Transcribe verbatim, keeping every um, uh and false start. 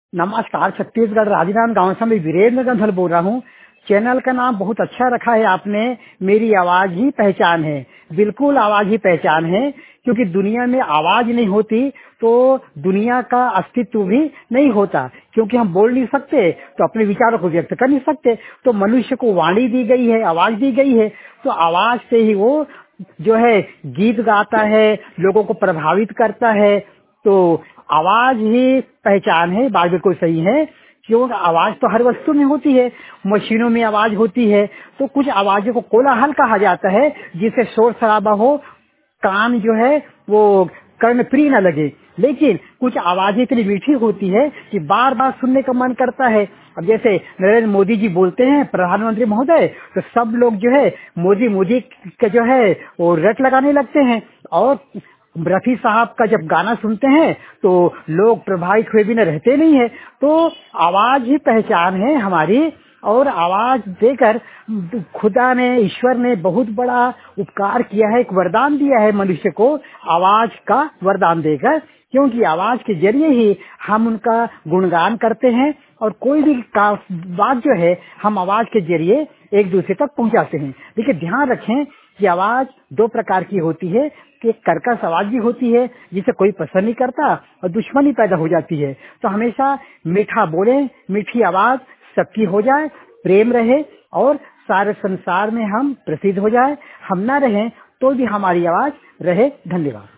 नमस्कार, छत्तीसगढ़ राजनांद गांव से मैं वीरेंद्र गंधल बोल रहा हूँ। चैनल का नाम बहुत अच्छा रखा है आपने, मेरी आवाज ही पहचान है। बिल्कुल आवाज ही पहचान है, क्योंकि दुनिया में आवाज नहीं होती तो दुनिया का अस्तित्व भी नहीं होता। क्योंकि हम बोल नहीं सकते तो अपने विचारों को व्यक्त कर नहीं सकते, तो मनुष्य को वाणी दी गई है, आवाज दी गई है, तो आवाज से ही वो जो है गीत गाता है, लोगों को प्रभावित करता है। तो आवाज ही पहचान है, बात बिल्कुल सही है। क्यों? आवाज तो हर वस्तु में होती है, मशीनों में आवाज होती है, तो कुछ आवाजों को कोलाहल कहा जाता है, जिससे शोर शराबा हो, कान जो है वो कर्ण प्रिय न लगे। लेकिन कुछ आवाजें इतनी मीठी होती है कि बार बार सुनने का मन करता है। अब जैसे नरेंद्र मोदी जी बोलते हैं, प्रधानमंत्री महोदय, तो सब लोग जो है मोदी मोदी का जो है वो रट लगाने लगते हैं। और रफी साहब का जब गाना सुनते हैं तो लोग प्रभावित हुए बिना रहते नहीं है। तो आवाज ही पहचान है हमारी, और आवाज देकर खुदा ने, ईश्वर ने बहुत बड़ा उपकार किया है, एक वरदान दिया है मनुष्य को, आवाज का वरदान देकर। क्योंकि आवाज के जरिए ही हम उनका गुणगान करते हैं, और कोई भी बात जो है हम आवाज के जरिए एक दूसरे तक पहुंचाते हैं। लेकिन ध्यान रखें कि आवाज दो प्रकार की होती है, कि कर्कश आवाज भी होती है जिसे कोई पसंद नहीं करता, और दुश्मनी पैदा हो जाती है। तो हमेशा मीठा बोले, मीठी आवाज सबकी हो जाए, प्रेम रहे, और सारे संसार में हम प्रसिद्ध हो जाए। हम ना रहें तो भी हमारी आवाज रहे। धन्यवाद।